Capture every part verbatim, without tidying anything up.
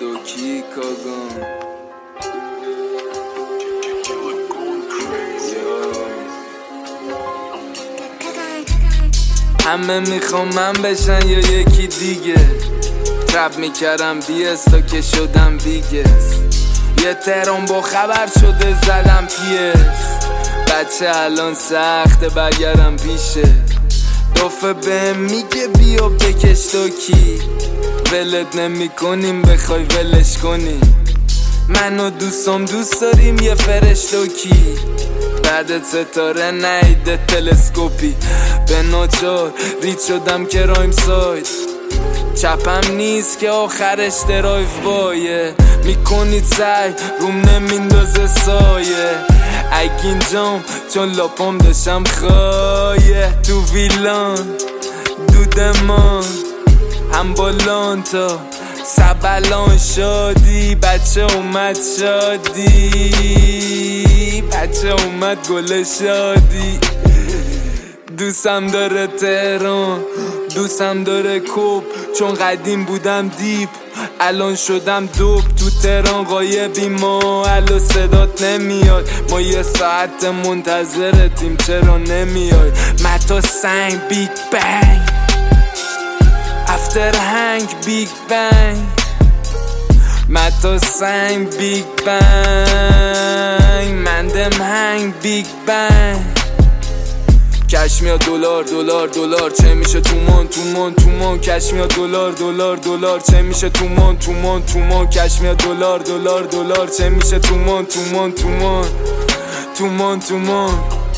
دوکی کاگان همه میخوام من بشن یا یکی دیگه ترپ میکردم بیس تا که شدم بیگس یه تهران با خبر شده زدم پیس بچه الان سخته برگردم پیشه دافه به میگه بیا بکش دوکی ولت نمی کنیم بخوای ولش کنیم من و دوستم دوست داریم یه فرش دوکی بعد ستاره نیده تلسکوپی به ناچار رید شدم که رایم ساید چپم نیست که آخرش درایو بایه میکنید سعی روم نمیندازه سایه اگین جام چون لاپام داشتم خایه تو ویلان دودمان هم بالان تا سبلان شادی بچه اومد شادی بچه اومد گل شادی دوستم داره تهران دوستم داره کوب چون قدیم بودم دیپ الان شدم دوب تو تهران غایبی ما الو صدات نمیاد ما یه ساعت منتظرتیم چرا نمیای متا سنگ بیگ بنگ افتر هنگ بیگ بنگ متا سنگ بیگ بنگ مندم هنگ بیگ بنگ کش میاد دلار دلار دلار چه میشه تومان تومان تومان کش میاد دلار دلار دلار چه میشه تومان تومان تومان کش میاد دلار دلار دلار چه میشه تومان تومان تومان تومان تومان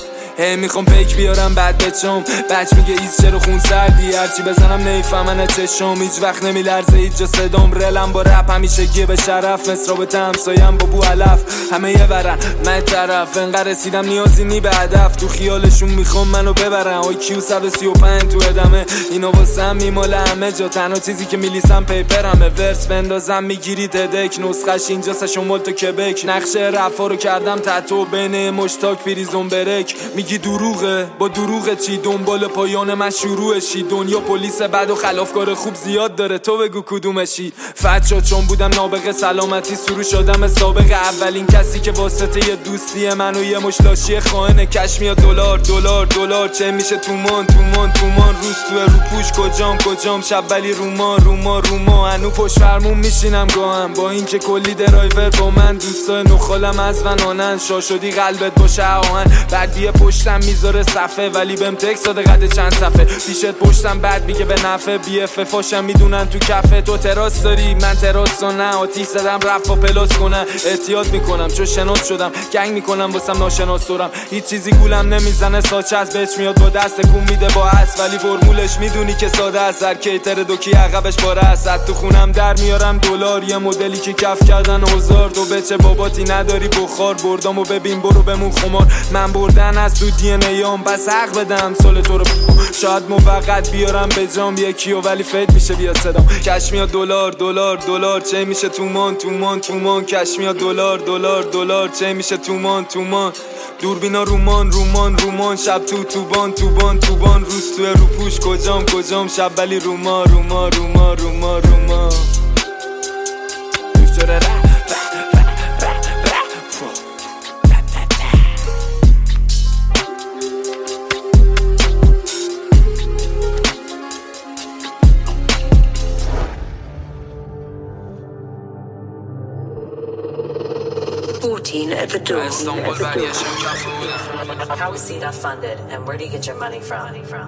هی میخوام پیک بیارم بعد بچم بچ میگه ایز چرا خون سردی هرچی بزنم نیفهمن چشم هیچ وقت نمیلرزه هیچ جا صدام رلم با رپ همیشه گیه به شرف مصرا به همسایم با بو علف همه یه برن من طرف انقدر رسیدم نیازی نی به هدف تو خیالشون میخوام منو ببرن آی کیو صد و سی و پنج تو ادمه اینا واسم میماله همه جا تنها چیزی که میلیسم پیپرمه ورس بندازم میگیری تدک نسخش اینجا سشمال تو کبک نقشه رفا رو کردم تتو بین مشتاک پریزون برک میگی دروغه با دروغه چی دنبال پایان من شروعشی دنیا پلیس بد و خلافکار خوب زیاد داره تو بگو کدومشی فتشا چون بودم نابغه سلامتی سرو شدم سابق اولین کسی که واسطه یه دوستی من و یه مشلاشی خائن کش میاد دلار دلار دلار چه میشه تومان تومان تومان روز تو رو پوش کجام کجام شب ولی روما روما روما هنو پشت فرمون میشینم گاهم با اینکه کلی درایور با من دوستای نخالم از ونانن شا شدی قلبت باشه آهن بعد بیه پشتم میذاره صفه ولی بهم تکس داده قد چند صفه پیشت پشتم بعد میگه به نفع بی اف فاشم میدونن تو کفه تو تراس داری من تراس و نه آتیش زدم رفت و پلاس کنن احتیاط میکنم چون شناس شدم گنگ میکنم واسم ناشناس دارم هیچ چیزی گولم نمیزنه ساچه از بچ میاد با دست کون میده با اس ولی فرمولش میدونی که ساده است هر کیتر دوکی عقبش باره است تو خونم در میارم دلار یه مدلی که کف کردن هزار تو بچه باباتی نداری بخار بردامو ببین برو بمون خمار من بردن از تو دی ان ایام بس حق بدم سال تو رو شاید موقت بیارم به جام یکیو ولی فید میشه بیا صدام کش میاد دلار دلار دلار چه میشه تومان تومان تومان کش میاد دلار دلار دلار چه میشه تومان تومان دوربینا رومان رومان رومان شب تو توبان توبان توبان روز تو رو پوش کجام کجام شب ولی روما روما روما روما روما دکتر رپ fourteen at the door. How is C DOT funded and where do you get your money from?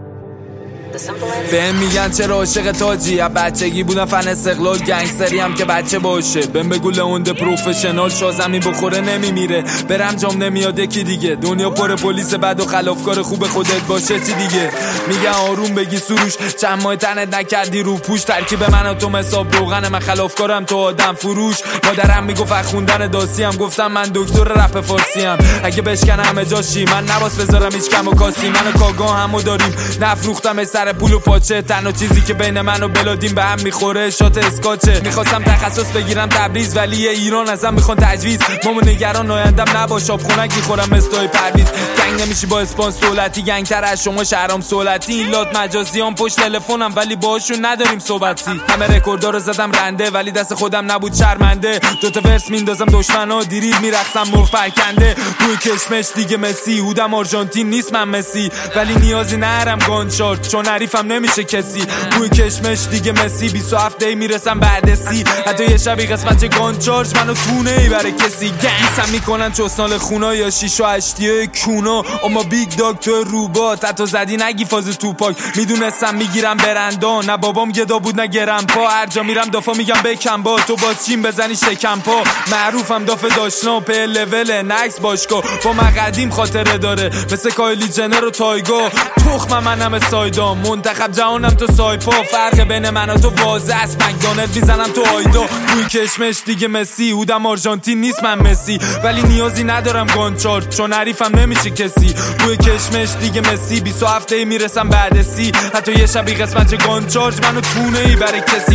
بهم میگن چرا عاشق تاجی از بچگی بودم فن استقلال گنگستری هم که بچه باشه بهم بگو لئوند پروفشنال شا زمین بخوره نمیمیره برم جام نمیاد یکی دیگه دنیا پر پلیس بد و خلافکار خوب خودت باشه چی دیگه میگن آروم بگی سروش چند ماه تنت نکردی رو پوش ترکیب من و تو حساب روغن من خلافکارم تو آدم فروش مادرم میگفت خوندن داسی هم گفتم من دکتر رپ فارسی ام اگه بشکنم همه جاشی من نباس بذارم هیچ کم و کاسی من و کاگا همو داریم نفروختم سر پول و پاچه، تنها چیزی که بین من و بلادین به هم میخوره شات اسکاچه. میخواستم تخصص بگیرم تبریز ولی ایران ازم میخوان تجویز. مامو نگران آیندم نباش، آب خونک میخورم استای پرویز. گنگ نمیشی با اسپانس دولتی، گنگتر از شما شهرام سولتی. این لات مجازیان پشت تلفنم ولی باهاشون نداریم صحبتی. همه رکوردا رو زدم رنده ولی دست خودم نبود شرمنده. دوتا ورس میندازم دشمنا دیریل میرقصم مرغ پرکنده. بوی کشمش دیگه مسی، هودم آرژانتین نیست من مسی ولی نیازی نرم گانچارد چون حریفم نمیشه کسی. بوی کشمش دیگه مسی، بیست و هفت دی میرسم بعد سی. حتی یه شبی قسمت گانچارج منو تونه ای برای کسی. گنگسم میکنن چوسنال خونا یا شیش و هشتیه کونا. اما بیگ داگ تو روبات حتی زدی نگی فاز توپاک. میدونستم میگیرم برندا، نه بابام گدا بود نه گرم پا. هر جا میرم دافا میگم بکن با تو باز چین بزنی شکم پا. معروفم دافه داشنا په لول نکس باشگاه. با من قدیم خاطره داره مثل کایلی جنر و تایگا. تخمم منم سایدا، منتخب جهانم تو سایپا. فرق بین من و تو واضح است، مکدونالد میزنم تو آیدا. بوی کشمش دیگه مسی، هودم آرژانتین نیست من مسی ولی نیازی ندارم گانچارد چون حریفم نمیشه کسی. بوی کشمش دیگه مسی، بیست و هفت دی میرسم بعد سی. حتی یه شبی قسمت گانچارج منو تونه ای برای کسی.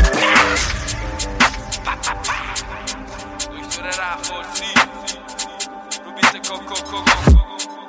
دکتر رفارسی رو بیت کوکو کوکو